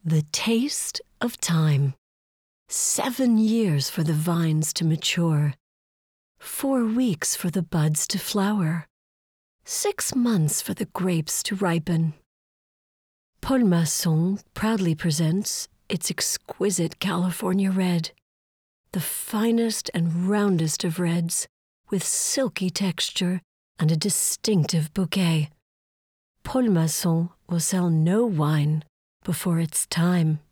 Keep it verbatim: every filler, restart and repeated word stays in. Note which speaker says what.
Speaker 1: The taste of time. Seven years for the vines to mature. Four weeks for the buds to flower. Six months for the grapes to ripen. Paul Masson proudly presents its exquisite California red, the finest and roundest of reds, with silky texture and a distinctive bouquet. Paul Masson will sell no wine before its time.